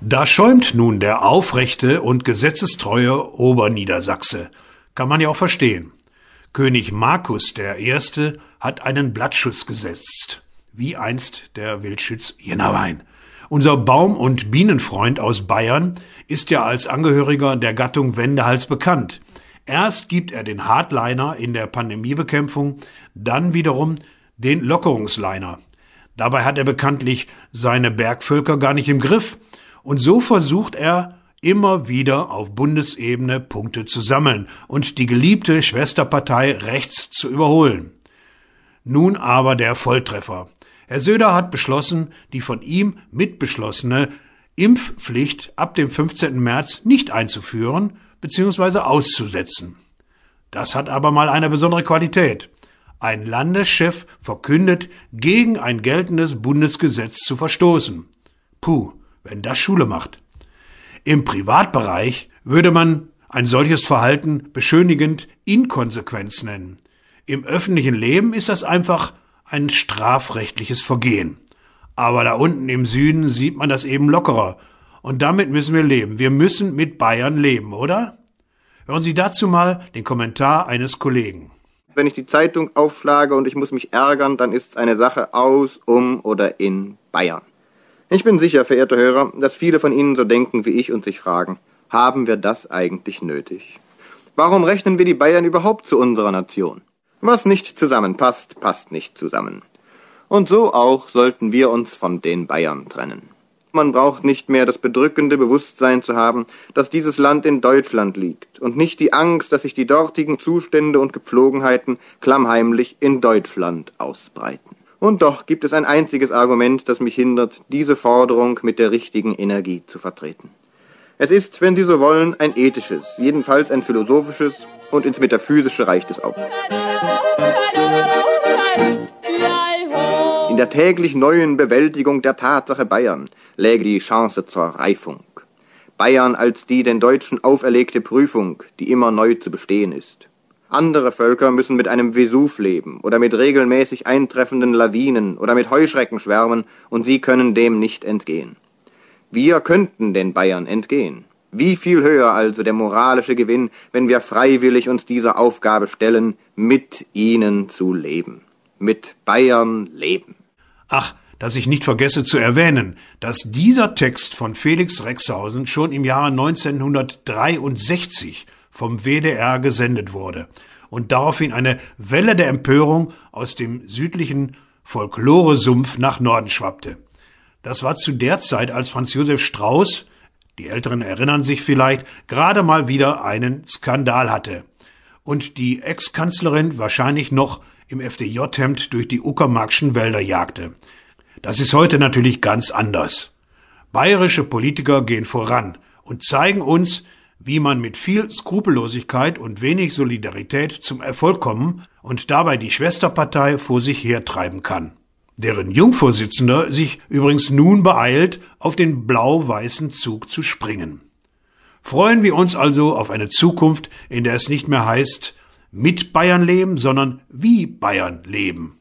Da schäumt nun der aufrechte und gesetzestreue Oberniedersachse. Kann man ja auch verstehen. König Markus I. hat einen Blattschuss gesetzt, wie einst der Wildschütz Jennerwein. Unser Baum- und Bienenfreund aus Bayern ist ja als Angehöriger der Gattung Wendehals bekannt. Erst gibt er den Hardliner in der Pandemiebekämpfung, dann wiederum den Lockerungsliner. Dabei hat er bekanntlich seine Bergvölker gar nicht im Griff. Und so versucht er immer wieder auf Bundesebene Punkte zu sammeln und die geliebte Schwesterpartei rechts zu überholen. Nun aber der Volltreffer. Herr Söder hat beschlossen, die von ihm mitbeschlossene Impfpflicht ab dem 15. März nicht einzuführen bzw. auszusetzen. Das hat aber mal eine besondere Qualität. Ein Landeschef verkündet, gegen ein geltendes Bundesgesetz zu verstoßen. Puh, wenn das Schule macht. Im Privatbereich würde man ein solches Verhalten beschönigend Inkonsequenz nennen. Im öffentlichen Leben ist das einfach ein strafrechtliches Vergehen. Aber da unten im Süden sieht man das eben lockerer. Und damit müssen wir leben. Wir müssen mit Bayern leben, oder? Hören Sie dazu mal den Kommentar eines Kollegen. Wenn ich die Zeitung aufschlage und ich muss mich ärgern, dann ist es eine Sache aus, um oder in Bayern. Ich bin sicher, verehrte Hörer, dass viele von Ihnen so denken wie ich und sich fragen, haben wir das eigentlich nötig? Warum rechnen wir die Bayern überhaupt zu unserer Nation? Was nicht zusammenpasst, passt nicht zusammen. Und so auch sollten wir uns von den Bayern trennen. Man braucht nicht mehr das bedrückende Bewusstsein zu haben, dass dieses Land in Deutschland liegt und nicht die Angst, dass sich die dortigen Zustände und Gepflogenheiten klammheimlich in Deutschland ausbreiten. Und doch gibt es ein einziges Argument, das mich hindert, diese Forderung mit der richtigen Energie zu vertreten. Es ist, wenn Sie so wollen, ein ethisches, jedenfalls ein philosophisches, und ins Metaphysische reicht es auch. In der täglich neuen Bewältigung der Tatsache Bayern läge die Chance zur Reifung. Bayern als die den Deutschen auferlegte Prüfung, die immer neu zu bestehen ist. Andere Völker müssen mit einem Vesuv leben oder mit regelmäßig eintreffenden Lawinen oder mit Heuschrecken schwärmen, und sie können dem nicht entgehen. Wir könnten den Bayern entgehen. Wie viel höher also der moralische Gewinn, wenn wir freiwillig uns dieser Aufgabe stellen, mit ihnen zu leben. Mit Bayern leben. Ach, dass ich nicht vergesse zu erwähnen, dass dieser Text von Felix Rexhausen schon im Jahre 1963 vom WDR gesendet wurde und daraufhin eine Welle der Empörung aus dem südlichen Folkloresumpf nach Norden schwappte. Das war zu der Zeit, als Franz Josef Strauß, die Älteren erinnern sich vielleicht, gerade mal wieder einen Skandal hatte und die Ex-Kanzlerin wahrscheinlich noch im FDJ-Hemd durch die Uckermarkschen Wälder jagte. Das ist heute natürlich ganz anders. Bayerische Politiker gehen voran und zeigen uns, wie man mit viel Skrupellosigkeit und wenig Solidarität zum Erfolg kommen und dabei die Schwesterpartei vor sich hertreiben kann. Deren Jungvorsitzender sich übrigens nun beeilt, auf den blau-weißen Zug zu springen. Freuen wir uns also auf eine Zukunft, in der es nicht mehr heißt, mit Bayern leben, sondern wie Bayern leben.